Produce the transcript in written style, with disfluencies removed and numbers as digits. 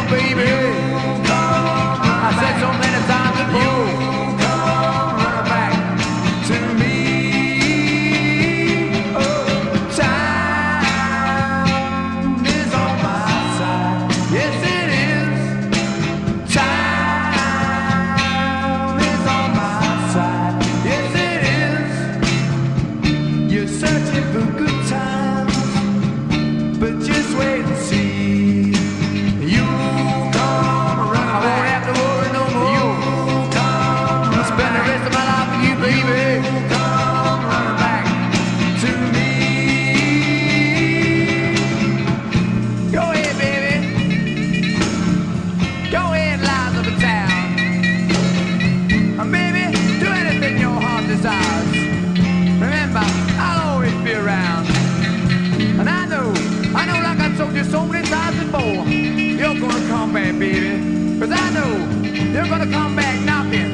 baby. I said so many times before. Come right back to me. Oh, time is on my side. Yes, it is. Time is on my side. Yes, it is. You're searching for good times, but just wait and see. You come around, I won't have to worry no more. You come, I'll spend the rest of my life with you, baby. You come running back to me. Go ahead, baby. Go ahead, lies of the town. Baby, do anything your heart desires. Remember, I'll always be around. And I know like I told you so many times before, you're gonna come back, baby. 'Cause I know you're gonna come back knocking.